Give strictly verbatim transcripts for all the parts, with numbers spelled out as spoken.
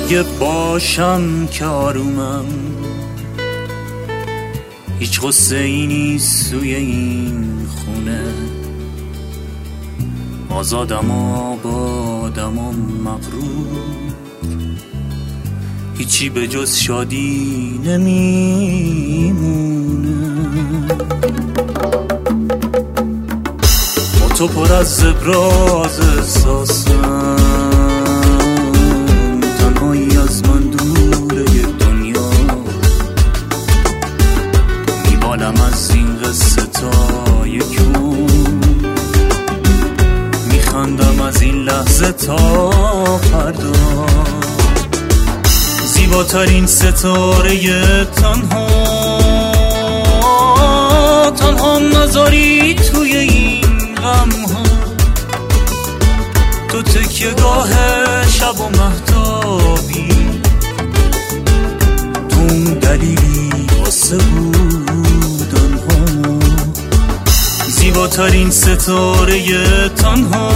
اگه باشم که آرومم، هیچ غصه ای نیست توی این خونه. آزادم و آبادم و مغرور، هیچی به جز شادی نمیمونه. با تو پر از زبراز احساسم، تنهایی از من دوره دنیا. میبالم از این قصه تا یکون، میخندم از این لحظه تا فردا. زیباترین ستاره تنها، تنها نذاری توی این غم ها. تو تکیه گاه شب و مهتابی، تو اون دلیلی واسه بودن ها. زیباترین ستاره تنها،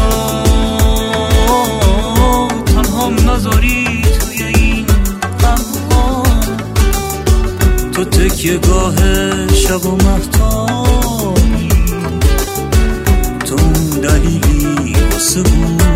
تنها نذاری توی این غم ها. تو تکیه گاه شب و مهتابی، تو اون دلیلی واسه بودن ها.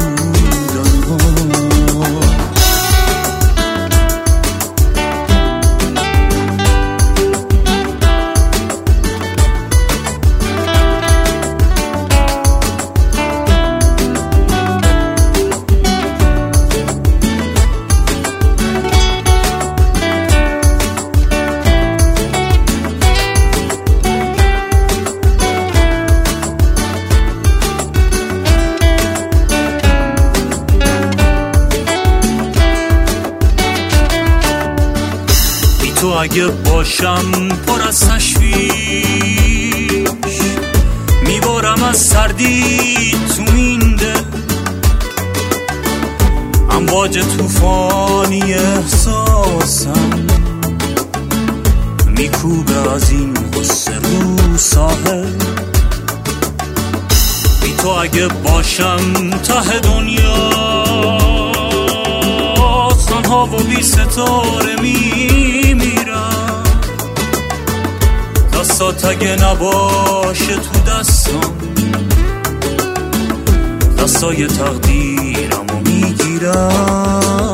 تو اگه باشم پر از تشویش، میبارم از سردی تو این دل. امواج توفانی احساسم، میکوبه از این غصه رو ساحل. بی تو اگه باشم ته دنیا، تنها و بی ستاره میمیرم. دستات اگه نباشه تو دستم، دستای تقدیرم رو میگیرم.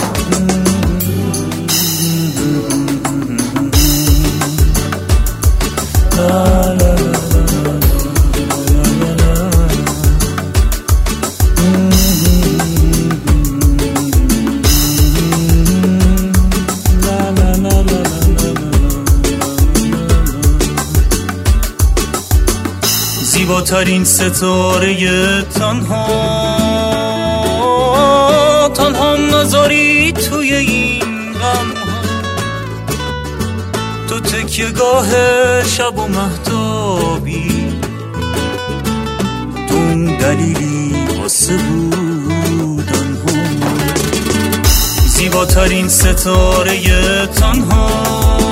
زیباترین ستاره تنها، تنها نذاری توی این غم ها. تو تکیه گاه شب و مهتابی، تو اون دلیلی واسه بودن ها. زیباترین ستاره تنها،